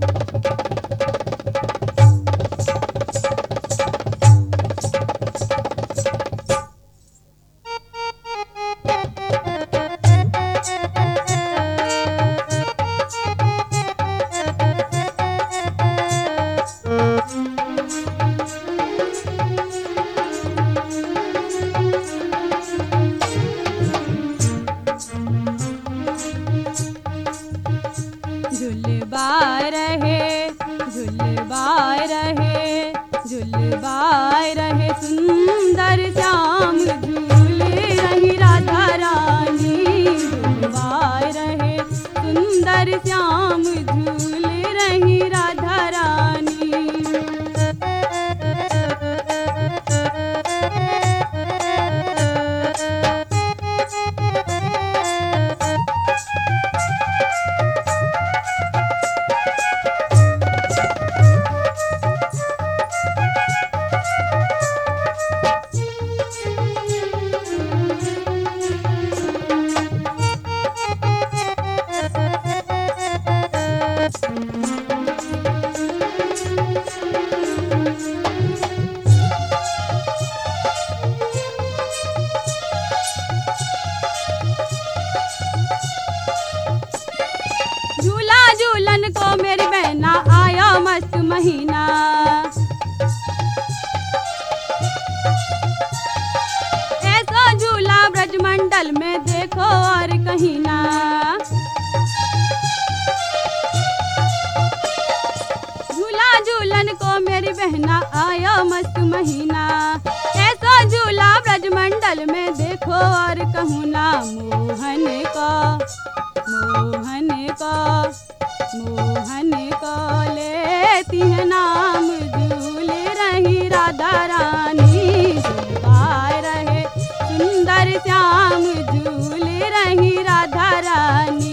झुलबाय रहे झुलबाय रहे झुलबाय रहे सुंदर श्याम झूल रही राधा रानी। झुलबाय रहे सुंदर श्याम झूल रही राधा रानी। झूला झूलन को मेरी बहना आया मस्त महीना। ऐसा झूला ब्रजमंडल में देखो और कहीं ना। झूला झूलन को मेरी बहना आया मस्त महीना। ऐसा झूला ब्रजमंडल में देखो और कहूँ ना। मोहन को लेती है नाम झूल रही राधा रानी। झुलबाय रहे सुंदर श्याम झूल रही राधा रानी।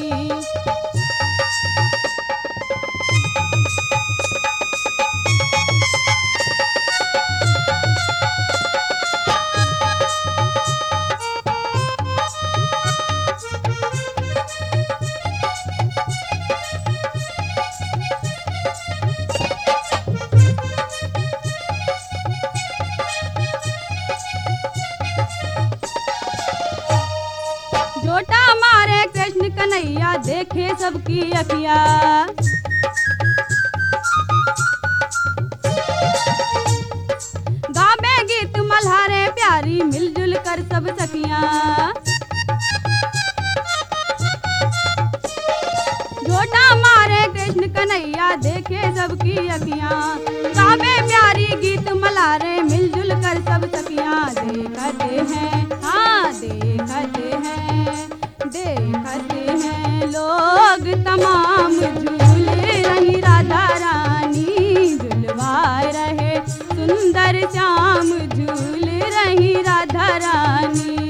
झोटा मारे कृष्ण कन्हैया देखे सबकी अखिया। गावे गीत मल्हारे प्यारी मिलजुल कर सब सखियां। झोटा मारे कृष्ण कन्हैया देखे सबकी अखियां। गावे प्यारी गीत मल्हारे मिलजुल कर सब सखियां। देखते हैं हाँ देखते हैं लोग तमाम झूल रही राधा रानी। झुलवाए रहे सुंदर श्याम झूल रही राधा रानी।